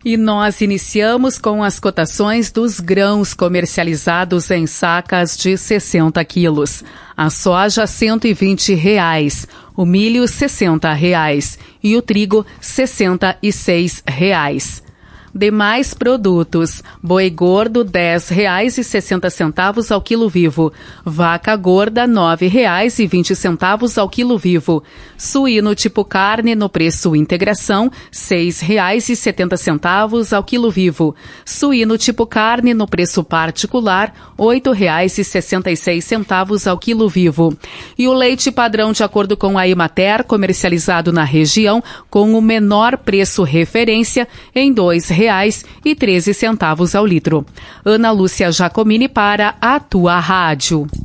E nós iniciamos com as cotações dos grãos comercializados em sacas de 60 quilos. A soja, R$ 120, o milho, R$ 60 e o trigo, R$ 66. Demais produtos: boi gordo, R$ 10,60 ao quilo vivo. Vaca gorda, R$ 9,20 ao quilo vivo. Suíno tipo carne no preço integração, R$ 6,70 ao quilo vivo. Suíno tipo carne no preço particular, R$ 8,66 ao quilo vivo. E o leite padrão de acordo com a Emater, comercializado na região, com o menor preço referência em R$ 2,13 ao litro. Ana Lúcia Jacomini para a Tua Rádio.